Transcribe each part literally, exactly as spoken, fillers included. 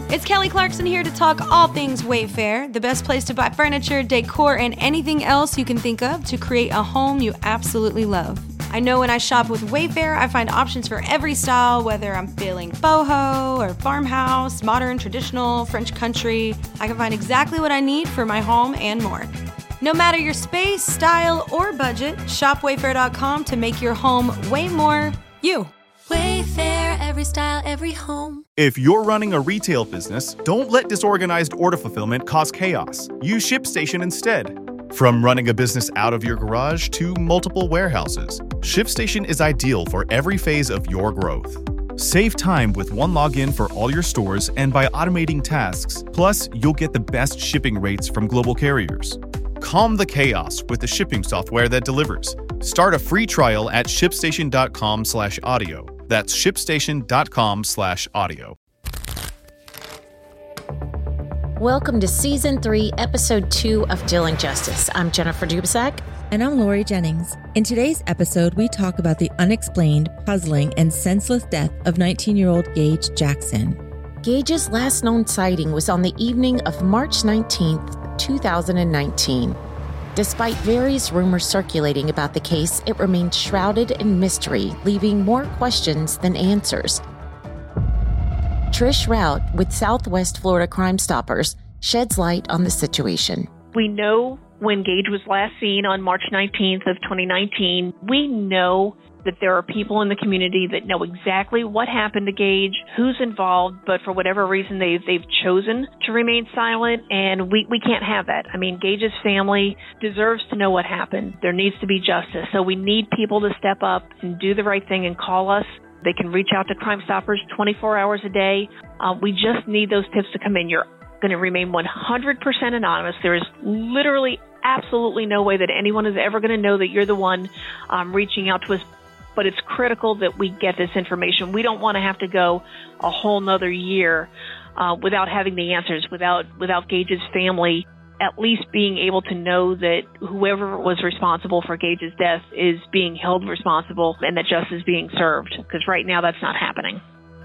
It's Kelly Clarkson here to talk all things Wayfair, the best place to buy furniture, decor, and anything else you can think of to create a home you absolutely love. I know when I shop with Wayfair, I find options for every style, whether I'm feeling boho or farmhouse, modern, traditional, French country. I can find exactly what I need for my home and more. No matter your space, style, or budget, shop wayfair dot com to make your home way more you. Wayfair, every style, every home. If you're running a retail business, don't let disorganized order fulfillment cause chaos. Use ShipStation instead. From running a business out of your garage to multiple warehouses, ShipStation is ideal for every phase of your growth. Save time with one login for all your stores and by automating tasks. Plus, you'll get the best shipping rates from global carriers. Calm the chaos with the shipping software that delivers. Start a free trial at shipstation dot com slash audio. That's shipstation dot com slash audio. Welcome to Season three, Episode two of Dealing Justice. I'm Jennifer Dubisak. And I'm Lori Jennings. In today's episode, we talk about the unexplained, puzzling, and senseless death of nineteen-year-old Gage Jackson. Gage's last known sighting was on the evening of March nineteenth, two thousand nineteen. Despite various rumors circulating about the case, it remains shrouded in mystery, leaving more questions than answers. Trish Rout with Southwest Florida Crime Stoppers sheds light on the situation. We know when Gage was last seen on March nineteenth of twenty nineteen. We know that there are people in the community that know exactly what happened to Gage, who's involved, but for whatever reason they've, they've chosen to remain silent, and we, we can't have that. I mean, Gage's family deserves to know what happened. There needs to be justice, so we need people to step up and do the right thing and call us. They can reach out to Crime Stoppers twenty-four hours a day. Uh, we just need those tips to come in. You're going to remain one hundred percent anonymous. There is literally absolutely no way that anyone is ever going to know that you're the one um, reaching out to us. But it's critical that we get this information. We don't want to have to go a whole nother year uh, without having the answers, without without Gage's family at least being able to know that whoever was responsible for Gage's death is being held responsible and that justice is being served. Because right now that's not happening.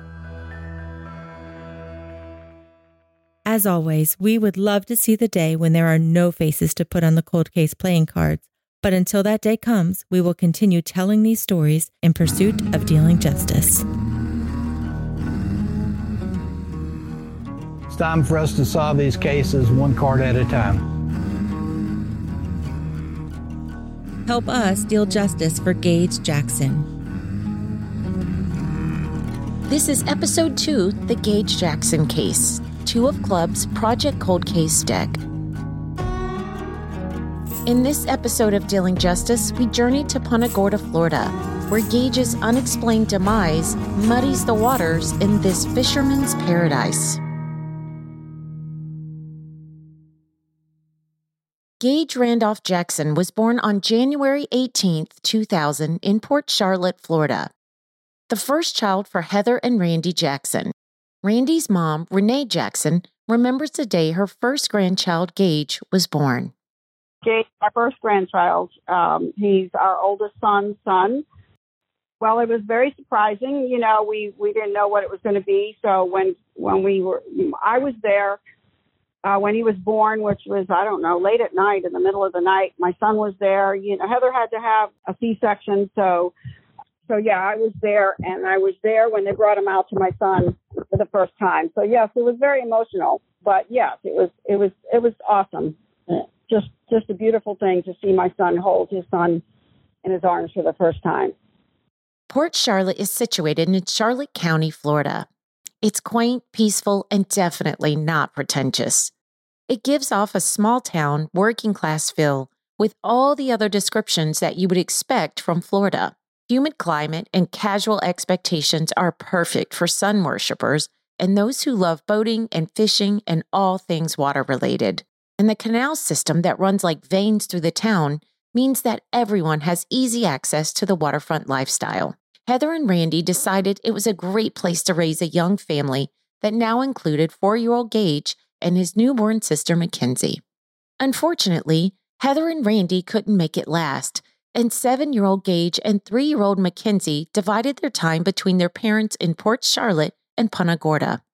As always, we would love to see the day when there are no faces to put on the cold case playing cards. But until that day comes, we will continue telling these stories in pursuit of dealing justice. It's time for us to solve these cases one card at a time. Help us deal justice for Gage Jackson. This is Episode two, The Gage Jackson Case, Two of Club's Project Cold Case deck. In this episode of Dealing Justice, we journey to Punta Gorda, Florida, where Gage's unexplained demise muddies the waters in this fisherman's paradise. Gage Randolph Jackson was born on January eighteenth, two thousand in Port Charlotte, Florida. The first child for Heather and Randy Jackson. Randy's mom, Renee Jackson, remembers the day her first grandchild, Gage, was born. Gage, our first grandchild. Um, he's our oldest son's son. Well, it was very surprising. You know, we, we didn't know what it was going to be. So when when we were, I was there uh, when he was born, which was, I don't know, late at night, in the middle of the night. My son was there. You know, Heather had to have a C-section. So, so yeah, I was there, and I was there when they brought him out to my son for the first time. So yes, it was very emotional. But yes, it was it was it was awesome. Just just a beautiful thing to see my son hold his son in his arms for the first time. Port Charlotte is situated in Charlotte County, Florida. It's quaint, peaceful, and definitely not pretentious. It gives off a small-town, working-class feel with all the other descriptions that you would expect from Florida. Humid climate and casual expectations are perfect for sun worshipers and those who love boating and fishing and all things water-related. And the canal system that runs like veins through the town means that everyone has easy access to the waterfront lifestyle. Heather and Randy decided it was a great place to raise a young family that now included four-year-old Gage and his newborn sister Mackenzie. Unfortunately, Heather and Randy couldn't make it last, and seven-year-old Gage and three-year-old Mackenzie divided their time between their parents in Port Charlotte and Punta Gorda.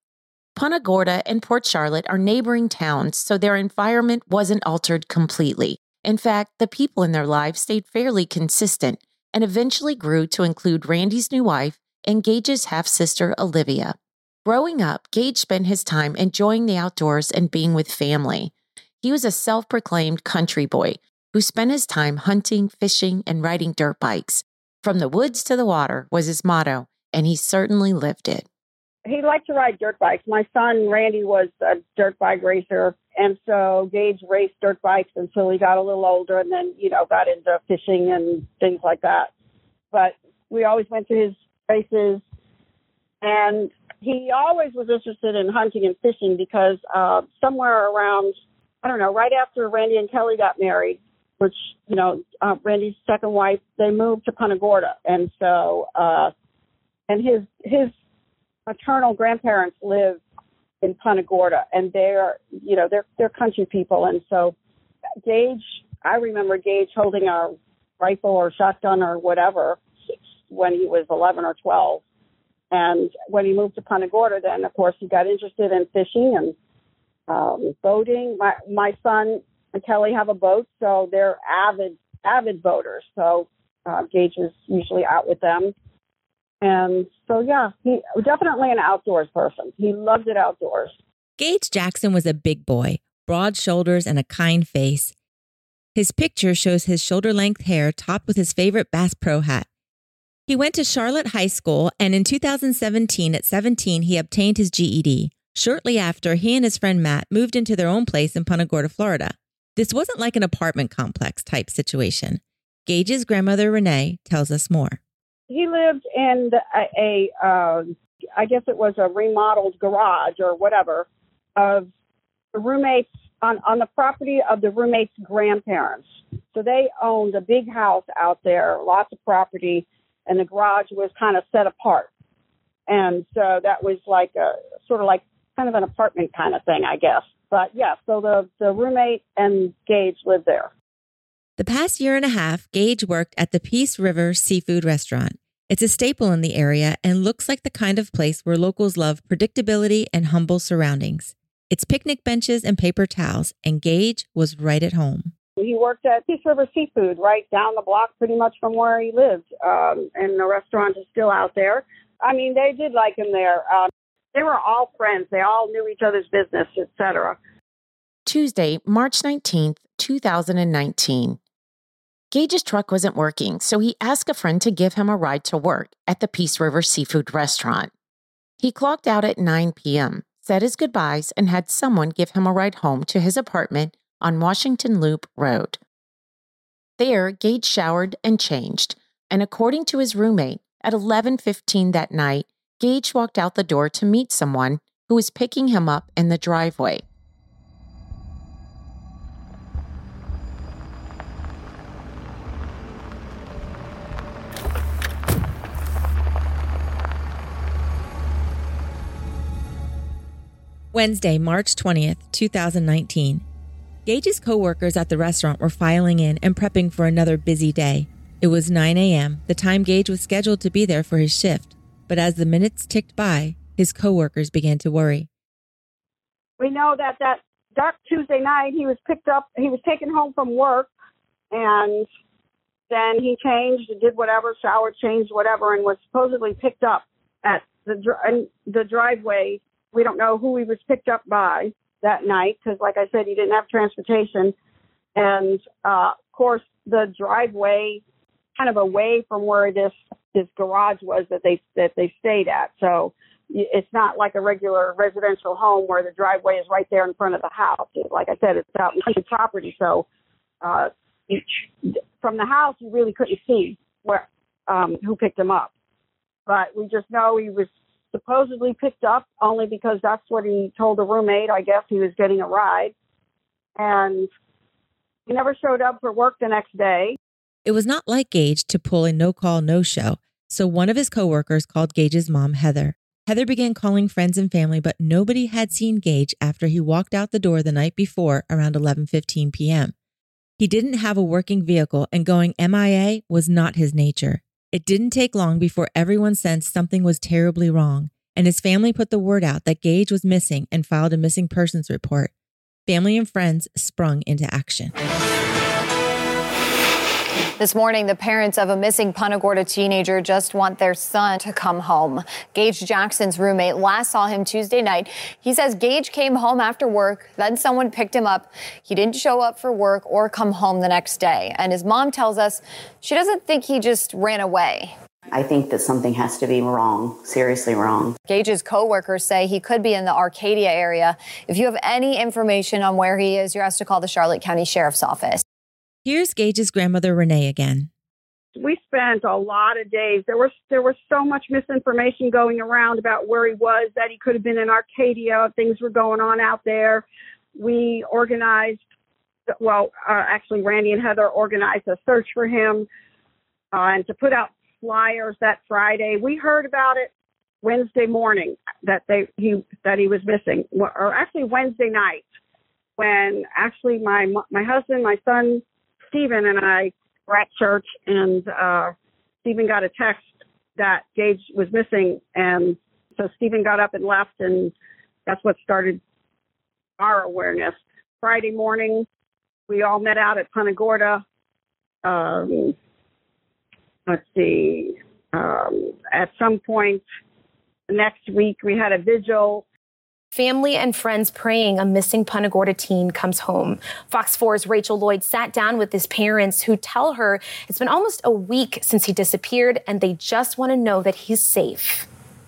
Punta Gorda and Port Charlotte are neighboring towns, so their environment wasn't altered completely. In fact, the people in their lives stayed fairly consistent and eventually grew to include Randy's new wife and Gage's half-sister, Olivia. Growing up, Gage spent his time enjoying the outdoors and being with family. He was a self-proclaimed country boy who spent his time hunting, fishing, and riding dirt bikes. From the woods to the water was his motto, and he certainly lived it. He liked to ride dirt bikes. My son, Randy, was a dirt bike racer. And so Gage raced dirt bikes until he got a little older and then, you know, got into fishing and things like that. But we always went to his races. And he always was interested in hunting and fishing because uh, somewhere around, I don't know, right after Randy and Kelly got married, which, you know, uh, Randy's second wife, they moved to Punta Gorda. And so, uh, and his, his, maternal grandparents live in Punta Gorda, and they're, you know, they're they're country people. And so Gage, I remember Gage holding a rifle or shotgun or whatever when he was eleven or twelve. And when he moved to Punta Gorda, then, of course, he got interested in fishing and um, boating. My, my son and Kelly have a boat, so they're avid, avid boaters. So uh, Gage is usually out with them. And so, yeah, he definitely an outdoors person. He loved it outdoors. Gage Jackson was a big boy, broad shoulders and a kind face. His picture shows his shoulder-length hair topped with his favorite Bass Pro hat. He went to Charlotte High School, and in two thousand seventeen, at seventeen, he obtained his G E D. Shortly after, he and his friend Matt moved into their own place in Punta Gorda, Florida. This wasn't like an apartment complex type situation. Gage's grandmother, Renee, tells us more. He lived in the, a, a uh, I guess it was a remodeled garage or whatever, of the roommates on, on the property of the roommates' grandparents. So they owned a big house out there, lots of property, and the garage was kind of set apart. And so that was like a sort of like kind of an apartment kind of thing, I guess. But yeah, so the, the roommate and Gage lived there. The past year and a half, Gage worked at the Peace River Seafood Restaurant. It's a staple in the area and looks like the kind of place where locals love predictability and humble surroundings. It's picnic benches and paper towels, and Gage was right at home. He worked at Peace River Seafood right down the block pretty much from where he lived, um, and the restaurant is still out there. I mean, they did like him there. Um, they were all friends. They all knew each other's business, et cetera. Tuesday, March nineteenth, two thousand nineteen. Gage's truck wasn't working, so he asked a friend to give him a ride to work at the Peace River Seafood Restaurant. He clocked out at nine p.m., said his goodbyes, and had someone give him a ride home to his apartment on Washington Loop Road. There, Gage showered and changed, and according to his roommate, at eleven fifteen that night, Gage walked out the door to meet someone who was picking him up in the driveway. Wednesday, March twentieth, two thousand nineteen. Gage's coworkers at the restaurant were filing in and prepping for another busy day. It was nine a.m., the time Gage was scheduled to be there for his shift. But as the minutes ticked by, his coworkers began to worry. We know that that dark Tuesday night, he was picked up, he was taken home from work, and then he changed, did whatever, showered, changed, whatever, and was supposedly picked up at the the driveway. We don't know who he was picked up by that night because, like I said, he didn't have transportation. And, uh, of course, the driveway kind of away from where this, this garage was that they that they stayed at. So it's not like a regular residential home where the driveway is right there in front of the house. Like I said, it's out in the property. So uh, from the house, you really couldn't see where um, who picked him up. But we just know he was supposedly picked up only because that's what he told the roommate. I guess he was getting a ride. And he never showed up for work the next day. It was not like Gage to pull a no-call, no-show, so one of his coworkers called Gage's mom, Heather. Heather began calling friends and family, but nobody had seen Gage after he walked out the door the night before around eleven fifteen p.m. He didn't have a working vehicle, and going M I A was not his nature. It didn't take long before everyone sensed something was terribly wrong. and his family put the word out that Gage was missing and filed a missing persons report. Family and friends sprung into action. This morning, the parents of a missing Punta Gorda teenager just want their son to come home. Gage Jackson's roommate last saw him Tuesday night. He says Gage came home after work, then someone picked him up. He didn't show up for work or come home the next day. And his mom tells us she doesn't think he just ran away. I think that something has to be wrong, seriously wrong. Gage's co-workers say he could be in the Arcadia area. If you have any information on where he is, you're asked to call the Charlotte County Sheriff's Office. Here's Gage's grandmother, Renee, again. We spent a lot of days. There was there was so much misinformation going around about where he was, that he could have been in Arcadia. Things were going on out there. We organized, well, uh, actually, Randy and Heather organized a search for him uh, and to put out flyers that Friday. We heard about it Wednesday morning that they he that he was missing, or actually Wednesday night, when actually my my husband, my son Stephen, and I were at church, and uh, Stephen got a text that Gage was missing, and so Stephen got up and left, and that's what started our awareness. Friday morning, we all met out at Punta Gorda. Um, let's see, um, at some point next week, we had a vigil. Family and friends praying a missing Punta Gorda teen comes home. Fox four's Rachel Lloyd sat down with his parents, who tell her it's been almost a week since he disappeared, and they just want to know that he's safe.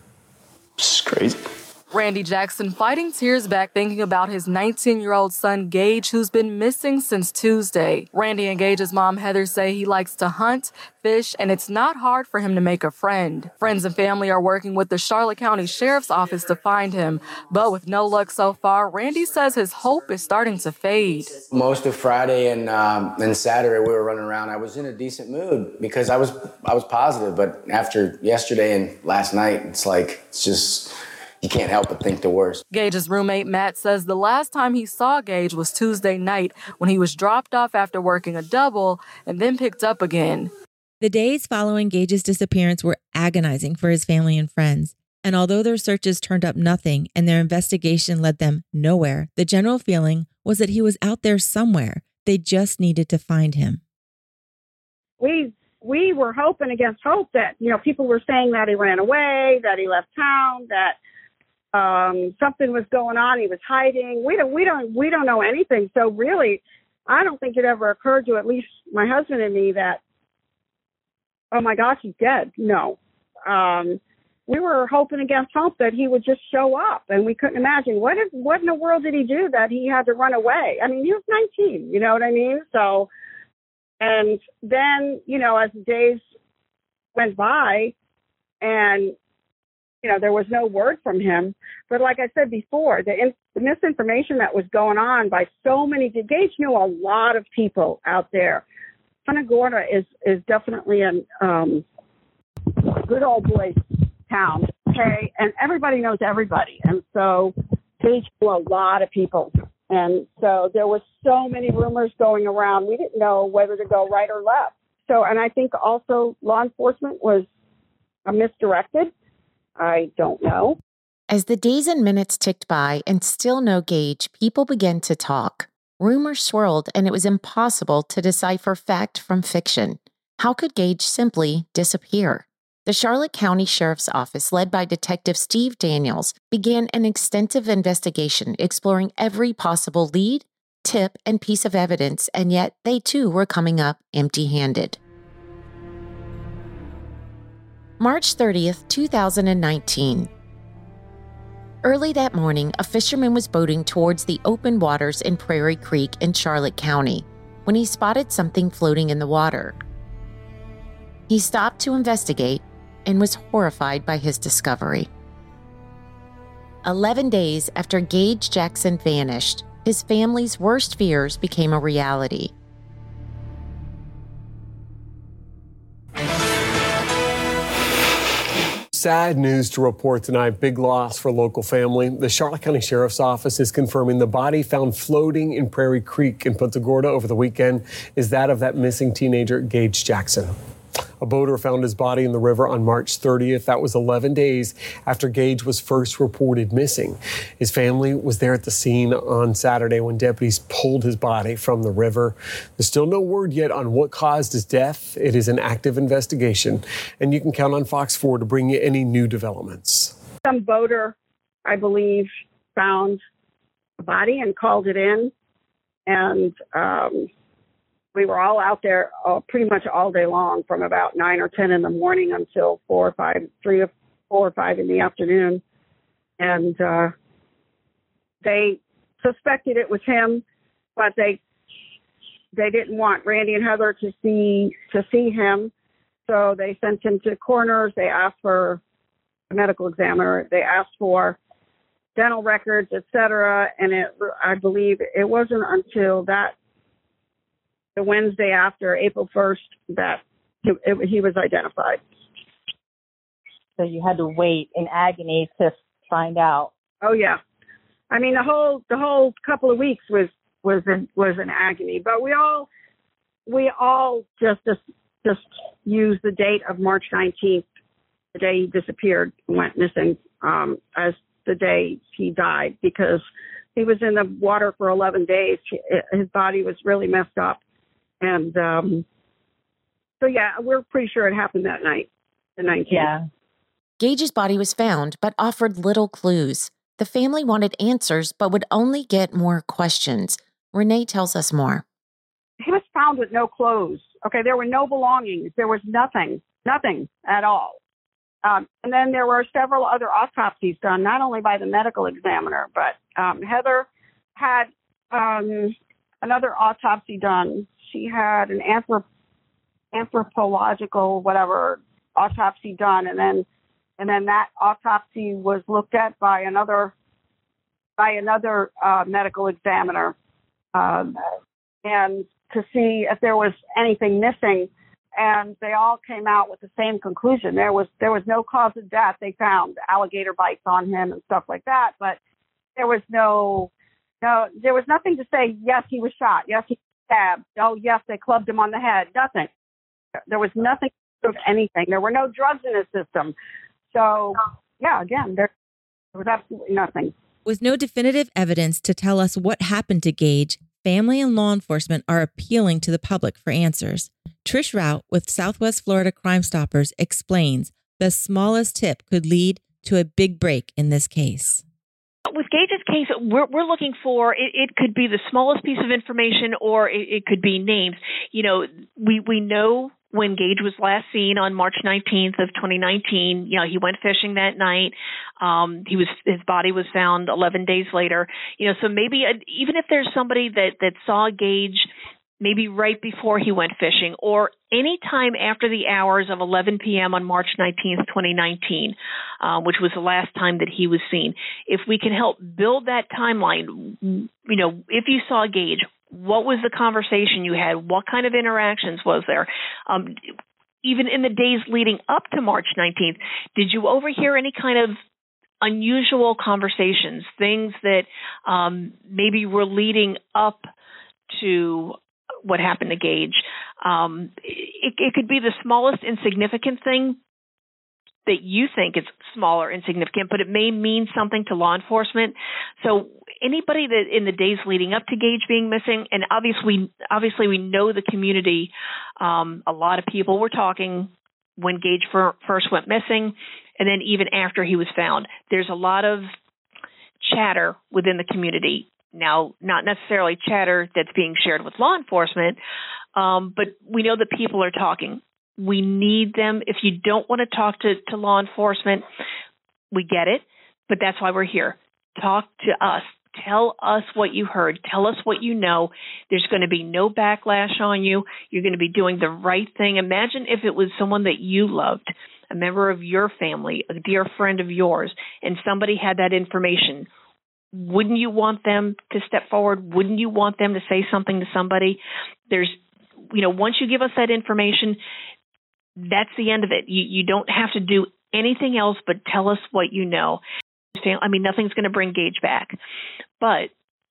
It's crazy. Randy Jackson fighting tears back thinking about his nineteen-year-old son, Gage, who's been missing since Tuesday. Randy and Gage's mom, Heather, say he likes to hunt, fish, and it's not hard for him to make a friend. Friends and family are working with the Charlotte County Sheriff's Office to find him. But with no luck so far, Randy says his hope is starting to fade. Most of Friday and um, and Saturday we were running around. I was in a decent mood because I was I was positive. But after yesterday and last night, it's like, it's just... you can't help but think the worst. Gage's roommate, Matt, says the last time he saw Gage was Tuesday night when he was dropped off after working a double and then picked up again. The days following Gage's disappearance were agonizing for his family and friends. And although their searches turned up nothing and their investigation led them nowhere, the general feeling was that he was out there somewhere. They just needed to find him. We we were hoping against hope that, you know, people were saying that he ran away, that he left town, that Um, something was going on. He was hiding. We don't, we don't, we don't know anything. So really, I don't think it ever occurred to at least my husband and me that, oh my gosh, he's dead. No. Um, we were hoping against hope that he would just show up, and we couldn't imagine what if, what in the world did he do that he had to run away? I mean, he was nineteen, you know what I mean? So, and then, you know, as the days went by and, you know, there was no word from him. But like I said before, the, in, the misinformation that was going on by so many, Gage knew a lot of people out there. Punta Gorda is, is definitely a um, good old boys town, okay? And everybody knows everybody. And so Gage knew a lot of people. And so there was so many rumors going around. We didn't know whether to go right or left. So, and I think also law enforcement was uh, misdirected. I don't know. As the days and minutes ticked by and still no Gage, people began to talk. Rumors swirled, and it was impossible to decipher fact from fiction. How could Gage simply disappear? The Charlotte County Sheriff's Office, led by Detective Steve Daniels, began an extensive investigation exploring every possible lead, tip, and piece of evidence, and yet they too were coming up empty-handed. March thirtieth, two thousand nineteen. Early that morning, a fisherman was boating towards the open waters in Prairie Creek in Charlotte County when he spotted something floating in the water. He stopped to investigate and was horrified by his discovery. Eleven days after Gage Jackson vanished, his family's worst fears became a reality. Sad news to report tonight. Big loss for local family. The Charlotte County Sheriff's Office is confirming the body found floating in Prairie Creek in Punta Gorda over the weekend is that of that missing teenager, Gage Jackson. A boater found his body in the river on March thirtieth. That was eleven days after Gage was first reported missing. His family was there at the scene on Saturday when deputies pulled his body from the river. There's still no word yet on what caused his death. It is an active investigation, and you can count on Fox four to bring you any new developments. Some boater, I believe, found the body and called it in, and um, we were all out there uh, pretty much all day long, from about nine or ten in the morning until four or five, three or four or five in the afternoon, and uh, they suspected it was him, but they they didn't want Randy and Heather to see to see him, so they sent him to coroners. They asked for a medical examiner. They asked for dental records, et cetera, and it, I believe it wasn't until that the Wednesday after, April first, that it, it, he was identified. So you had to wait in agony to find out. Oh yeah, I mean the whole the whole couple of weeks was was in, was in agony. But we all we all just just, just used the date of March nineteenth, the day he disappeared and went missing, um, as the day he died, because he was in the water for eleven days. His body was really messed up. And um, so, yeah, we're pretty sure it happened that night, the nineteenth. Yeah. Gage's body was found, but offered little clues. The family wanted answers, but would only get more questions. Renee tells us more. He was found with no clothes. Okay, there were no belongings. There was nothing, nothing at all. Um, and then there were several other autopsies done, not only by the medical examiner, but um, Heather had um, another autopsy done. She had an anthrop- anthropological, whatever, autopsy done, and then and then that autopsy was looked at by another by another uh, medical examiner, um, and to see if there was anything missing. And they all came out with the same conclusion. There was there was no cause of death. They found alligator bites on him and stuff like that, but there was no no there was nothing to say, yes, he was shot, yes, he was stabbed, oh, yes, they clubbed him on the head. Nothing. There was nothing of anything. There were no drugs in his system. So, yeah, again, there, there was absolutely nothing. With no definitive evidence to tell us what happened to Gage, family and law enforcement are appealing to the public for answers. Trish Rout with Southwest Florida Crime Stoppers explains the smallest tip could lead to a big break in this case. With Gage's case, we're, we're looking for, it, it could be the smallest piece of information, or it, it could be names. You know, we, we know when Gage was last seen on March nineteenth of twenty nineteen, you know, he went fishing that night. Um, he was, his body was found eleven days later. You know, so maybe a, even if there's somebody that, that saw Gage maybe right before he went fishing, or any time after the hours of eleven p.m. on March nineteenth, twenty nineteen, uh, which was the last time that he was seen. If we can help build that timeline, you know, if you saw Gage, what was the conversation you had? What kind of interactions was there? Um, even in the days leading up to March nineteenth, did you overhear any kind of unusual conversations, things that um, maybe were leading up to what happened to Gage? Um, it, it could be the smallest insignificant thing that you think is small or insignificant, but it may mean something to law enforcement. So anybody that in the days leading up to Gage being missing, and obviously, obviously we know the community, um, a lot of people were talking when Gage fir- first went missing, and then even after he was found. There's a lot of chatter within the community. Now, not necessarily chatter that's being shared with law enforcement, um, but we know that people are talking. We need them. If you don't want to talk to, to law enforcement, we get it, but that's why we're here. Talk to us. Tell us what you heard. Tell us what you know. There's going to be no backlash on you. You're going to be doing the right thing. Imagine if it was someone that you loved, a member of your family, a dear friend of yours, and somebody had that information. Wouldn't you want them to step forward? Wouldn't you want them to say something to somebody? There's, you know, once you give us that information, that's the end of it. You, you don't have to do anything else but tell us what you know. I mean, nothing's going to bring Gage back. But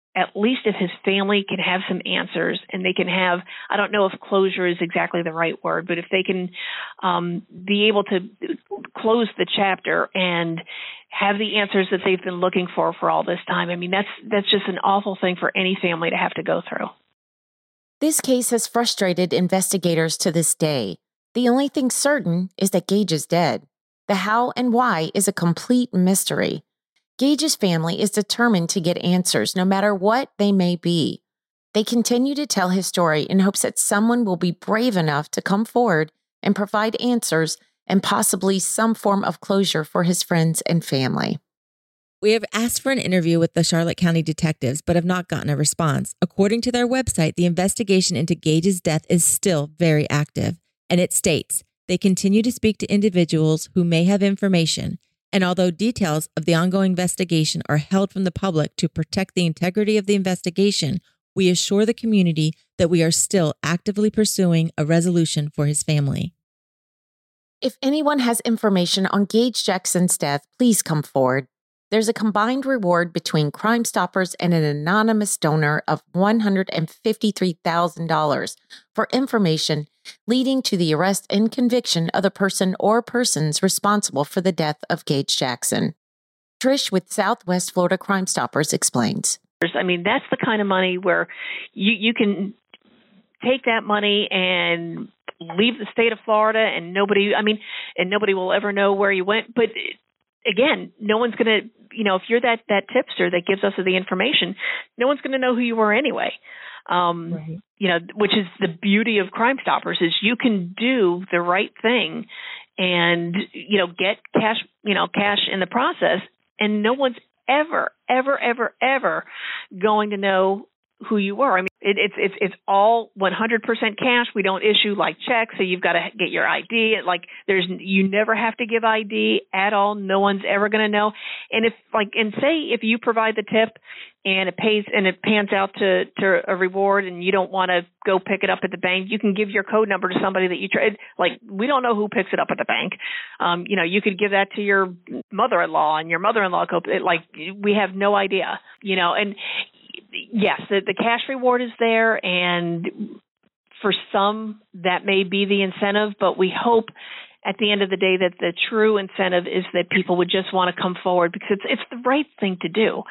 at least if his family can have some answers and they can have, I don't know if closure is exactly the right word, but if they can um, be able to close the chapter and have the answers that they've been looking for for all this time. I mean, that's that's just an awful thing for any family to have to go through. This case has frustrated investigators to this day. The only thing certain is that Gage is dead. The how and why is a complete mystery. Gage's family is determined to get answers, no matter what they may be. They continue to tell his story in hopes that someone will be brave enough to come forward and provide answers and possibly some form of closure for his friends and family. We have asked for an interview with the Charlotte County detectives, but have not gotten a response. According to their website, the investigation into Gage's death is still very active, and it states they continue to speak to individuals who may have information. And although details of the ongoing investigation are held from the public to protect the integrity of the investigation, we assure the community that we are still actively pursuing a resolution for his family. If anyone has information on Gage Jackson's death, please come forward. There's a combined reward between Crime Stoppers and an anonymous donor of one hundred fifty-three thousand dollars for information leading to the arrest and conviction of the person or persons responsible for the death of Gage Jackson. Trish with Southwest Florida Crime Stoppers explains. I mean, that's the kind of money where you, you can take that money and leave the state of Florida and nobody, I mean, and nobody will ever know where you went. But again, no one's going to, you know, if you're that, that tipster that gives us the information, no one's going to know who you were anyway. Um, right. You know, which is the beauty of Crime Stoppers is you can do the right thing and, you know, get cash, you know, cash in the process, and no one's ever, ever, ever, ever going to know who you were. I mean, it, it's it's it's all one hundred percent cash. We don't issue like checks, so you've got to get your I D. Like there's, you never have to give I D at all. No one's ever going to know. And if like, and say if you provide the tip and it pays and it pans out to to a reward, and you don't want to go pick it up at the bank, you can give your code number to somebody that you trade. Like we don't know who picks it up at the bank. Um, you know, you could give that to your mother-in-law, and your mother-in-law go. Like we have no idea. You know, and yes, the, the cash reward is there, and for some that may be the incentive, but we hope at the end of the day that the true incentive is that people would just want to come forward because it's, it's the right thing to do.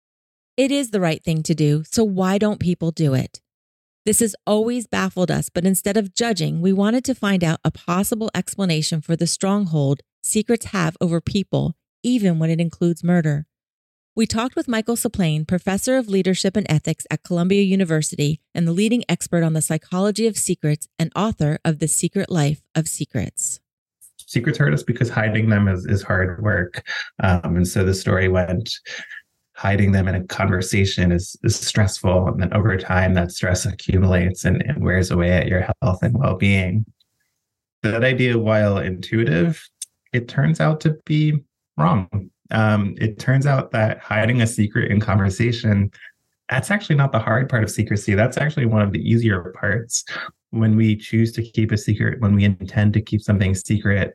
It is the right thing to do, so why don't people do it? This has always baffled us, but instead of judging, we wanted to find out a possible explanation for the stronghold secrets have over people, even when it includes murder. We talked with Michael Saplane, professor of leadership and ethics at Columbia University and the leading expert on the psychology of secrets and author of The Secret Life of Secrets. Secrets hurt us because hiding them is, is hard work. Um, and so the story went, hiding them in a conversation is, is stressful. And then over time, that stress accumulates and, and wears away at your health and well-being. That idea, while intuitive, it turns out to be wrong. Um, it turns out that hiding a secret in conversation, that's actually not the hard part of secrecy. That's actually one of the easier parts. When we choose to keep a secret, when we intend to keep something secret,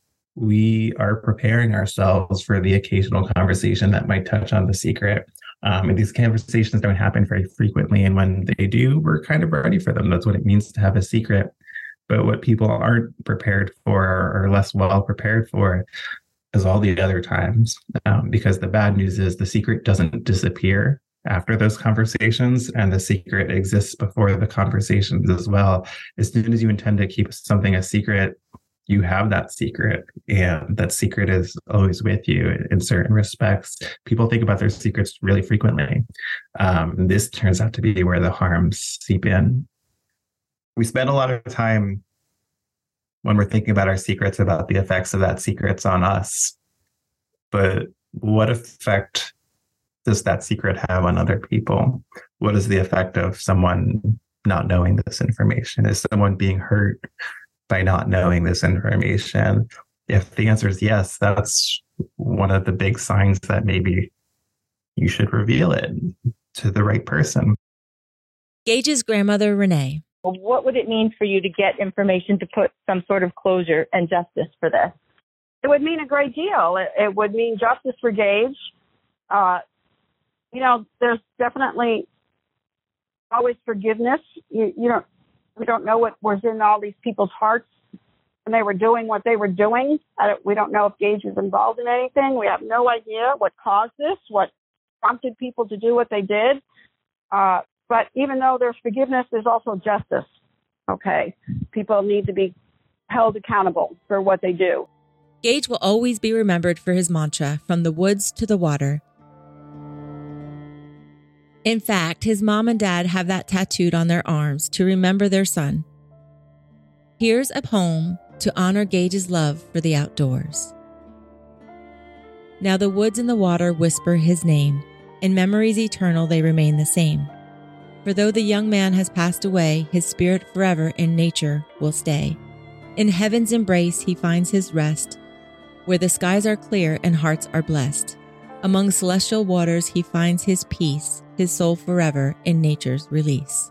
we are preparing ourselves for the occasional conversation that might touch on the secret. Um, and these conversations don't happen very frequently. And when they do, we're kind of ready for them. That's what it means to have a secret. But what people aren't prepared for or less well prepared for is all the other times, um, because the bad news is the secret doesn't disappear after those conversations, and the secret exists before the conversations as well. As soon as you intend to keep something a secret, you have that secret, and that secret is always with you in certain respects. People think about their secrets really frequently. Um, this turns out to be where the harms seep in. We spend a lot of time when we're thinking about our secrets, about the effects of that secrets on us. But what effect does that secret have on other people? What is the effect of someone not knowing this information? Is someone being hurt by not knowing this information? If the answer is yes, that's one of the big signs that maybe you should reveal it to the right person. Gage's grandmother, Renee. Well, what would it mean for you to get information to put some sort of closure and justice for this? It would mean a great deal. It, it would mean justice for Gage. Uh, you know, there's definitely always forgiveness. You, you don't, we don't know what was in all these people's hearts when they were doing what they were doing. I don't, we don't know if Gage was involved in anything. We have no idea what caused this, what prompted people to do what they did. Uh, but even though there's forgiveness, there's also justice. Okay. People need to be held accountable for what they do. Gage will always be remembered for his mantra, from the woods to the water. In fact, his mom and dad have that tattooed on their arms to remember their son. Here's a poem to honor Gage's love for the outdoors. Now the woods and the water whisper his name. In memories eternal they remain the same. For though the young man has passed away, his spirit forever in nature will stay. In heaven's embrace he finds his rest, where the skies are clear and hearts are blessed. Among celestial waters he finds his peace, his soul forever in nature's release.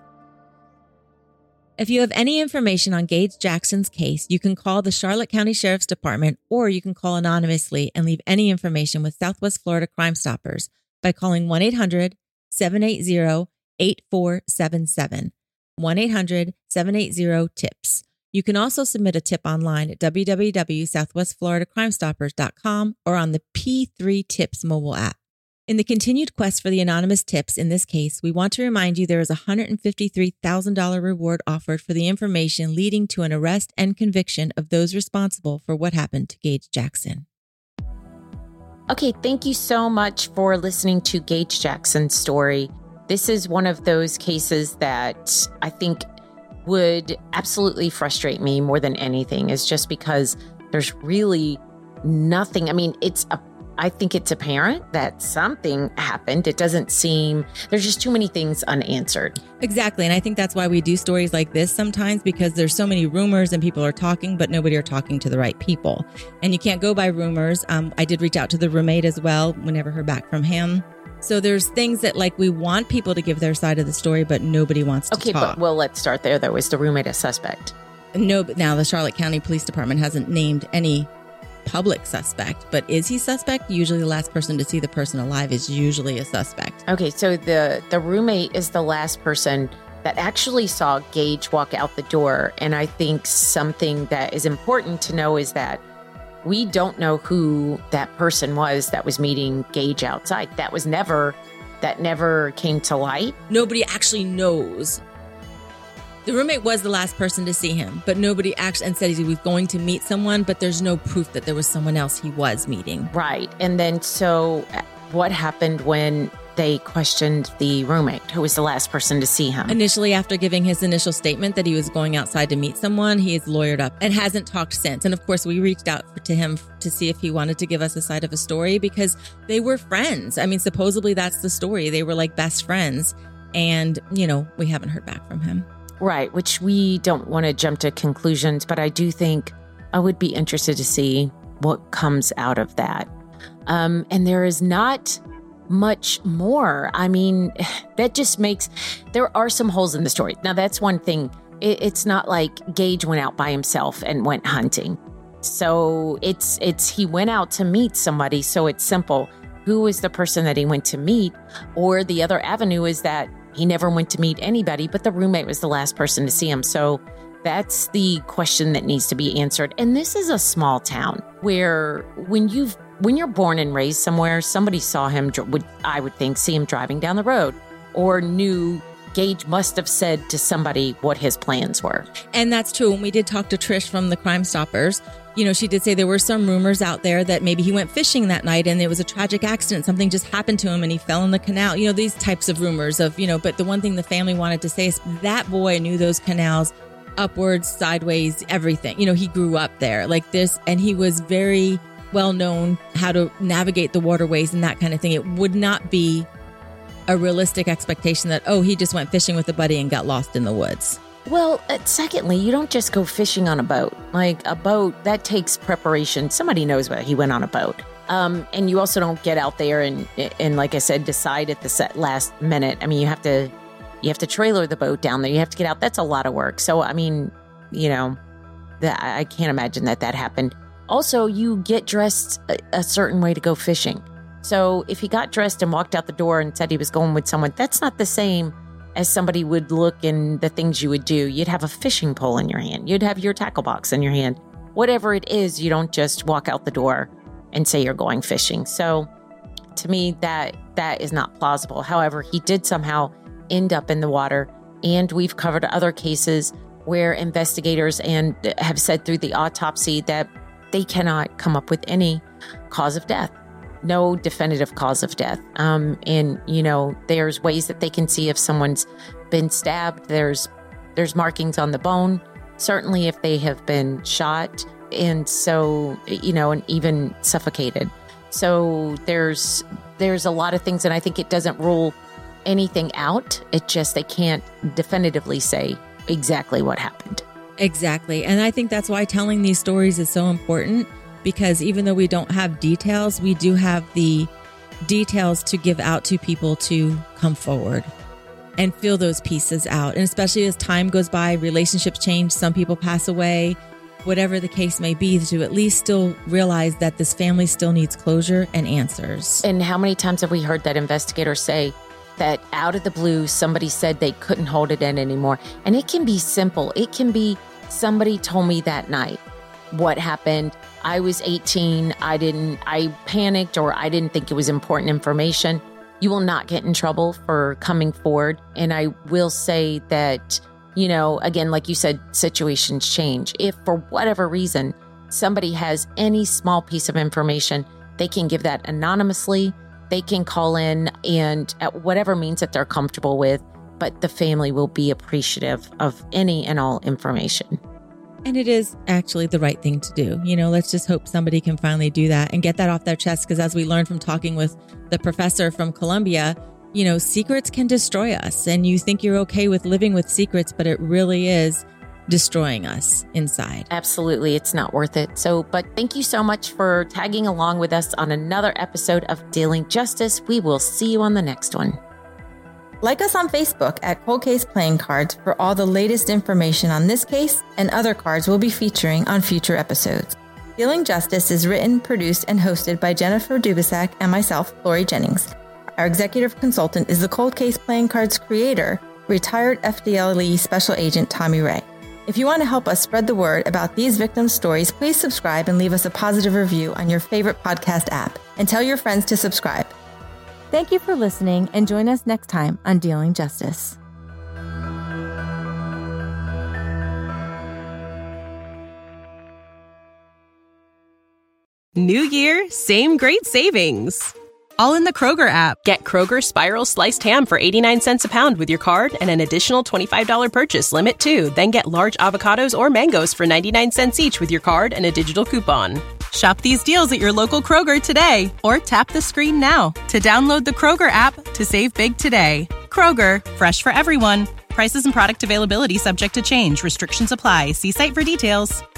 If you have any information on Gage Jackson's case, you can call the Charlotte County Sheriff's Department, or you can call anonymously and leave any information with Southwest Florida Crime Stoppers by calling one eight hundred seven eight zero eight four seven seven, one eight hundred seven eight zero TIPS. You can also submit a tip online at w w w dot southwest florida crime stoppers dot com or on the P three Tips mobile app. In the continued quest for the anonymous tips in this case, we want to remind you there is a one hundred fifty-three thousand dollars reward offered for the information leading to an arrest and conviction of those responsible for what happened to Gage Jackson. Okay, thank you so much for listening to Gage Jackson's story. This is one of those cases that I think would absolutely frustrate me more than anything, is just because there's really nothing. I mean, it's a I think it's apparent that something happened. It doesn't seem, there's just too many things unanswered. Exactly. And I think that's why we do stories like this sometimes, because there's so many rumors and people are talking, but nobody are talking to the right people. And you can't go by rumors. Um, I did reach out to the roommate as well. We never heard back from him. So there's things that, like, we want people to give their side of the story, but nobody wants to okay, talk. Okay, but well, let's start there though. Is the roommate a suspect? No, but now the Charlotte County Police Department hasn't named any public suspect, but is he suspect? Usually the last person to see the person alive is usually a suspect. Okay, so the, the roommate is the last person that actually saw Gage walk out the door. And I think something that is important to know is that we don't know who that person was that was meeting Gage outside. That was never, that never came to light. Nobody actually knows. The roommate was the last person to see him, but nobody actually, and said he was going to meet someone, but there's no proof that there was someone else he was meeting. Right. And then, so what happened when they questioned the roommate, who was the last person to see him? Initially, after giving his initial statement that he was going outside to meet someone, he is lawyered up and hasn't talked since. And of course, we reached out to him to see if he wanted to give us a side of a story, because they were friends. I mean, supposedly that's the story. They were like best friends. And, you know, we haven't heard back from him. Right, which we don't want to jump to conclusions, but I do think I would be interested to see what comes out of that. Um, and there is not much more. I mean, that just makes, there are some holes in the story. Now, that's one thing. It, it's not like Gage went out by himself and went hunting. So it's, it's, he went out to meet somebody. So it's simple. Who is the person that he went to meet? Or the other avenue is that he never went to meet anybody, but the roommate was the last person to see him. So that's the question that needs to be answered. And this is a small town where when you've when you're born and raised somewhere, somebody saw him, would I would think, see him driving down the road, or knew Gage must have said to somebody what his plans were. And that's true. When we did talk to Trish from the Crime Stoppers, you know, she did say there were some rumors out there that maybe he went fishing that night and it was a tragic accident. Something just happened to him and he fell in the canal. You know, these types of rumors of, you know, but the one thing the family wanted to say is that boy knew those canals upwards, sideways, everything. You know, he grew up there like this, and he was very well known how to navigate the waterways and that kind of thing. It would not be a realistic expectation that, oh, he just went fishing with a buddy and got lost in the woods. Well, uh, secondly, you don't just go fishing on a boat. Like a boat, that takes preparation. Somebody knows whether he went on a boat. Um, and you also don't get out there and, and like I said, decide at the set last minute. I mean, you have to, you have to trailer the boat down there. You have to get out. That's a lot of work. So, I mean, you know, that, I can't imagine that that happened. Also, you get dressed a, a certain way to go fishing. So if he got dressed and walked out the door and said he was going with someone, that's not the same as somebody would look in the things you would do. You'd have a fishing pole in your hand. You'd have your tackle box in your hand. Whatever it is, you don't just walk out the door and say you're going fishing. So to me, that that is not plausible. However, he did somehow end up in the water. And we've covered other cases where investigators and have said through the autopsy that they cannot come up with any cause of death. No definitive cause of death. Um, and, you know, there's ways that they can see if someone's been stabbed. There's there's markings on the bone, certainly if they have been shot. And so, you know, and even suffocated. So there's there's a lot of things, and I think it doesn't rule anything out. It just, they can't definitively say exactly what happened. Exactly. And I think that's why telling these stories is so important. Because even though we don't have details, we do have the details to give out to people to come forward and fill those pieces out. And especially as time goes by, relationships change, some people pass away, whatever the case may be, to at least still realize that this family still needs closure and answers. And how many times have we heard that investigators say that out of the blue, somebody said they couldn't hold it in anymore? And it can be simple. It can be, somebody told me that night what happened. I was eighteen. I didn't, I panicked, or I didn't think it was important information. You will not get in trouble for coming forward. And I will say that, you know, again, like you said, situations change. If for whatever reason, somebody has any small piece of information, they can give that anonymously. They can call in and at whatever means that they're comfortable with, but the family will be appreciative of any and all information. And it is actually the right thing to do. You know, let's just hope somebody can finally do that and get that off their chest. Because as we learned from talking with the professor from Columbia, you know, secrets can destroy us. And you think you're okay with living with secrets, but it really is destroying us inside. Absolutely. It's not worth it. So, but thank you so much for tagging along with us on another episode of Dealing Justice. We will see you on the next one. Like us on Facebook at Cold Case Playing Cards for all the latest information on this case and other cards we'll be featuring on future episodes. Dealing Justice is written, produced, and hosted by Jennifer Dubisak and myself, Lori Jennings. Our executive consultant is the Cold Case Playing Cards creator, retired F D L E Special Agent Tommy Ray. If you want to help us spread the word about these victims' stories, please subscribe and leave us a positive review on your favorite podcast app. And tell your friends to subscribe. Thank you for listening, and join us next time on Dealing Justice. New year, same great savings. All in the Kroger app. Get Kroger Spiral Sliced Ham for eighty-nine cents a pound with your card and an additional twenty-five dollars purchase limit too. Then get large avocados or mangoes for ninety-nine cents each with your card and a digital coupon. Shop these deals at your local Kroger today, or tap the screen now to download the Kroger app to save big today. Kroger, fresh for everyone. Prices and product availability subject to change. Restrictions apply. See site for details.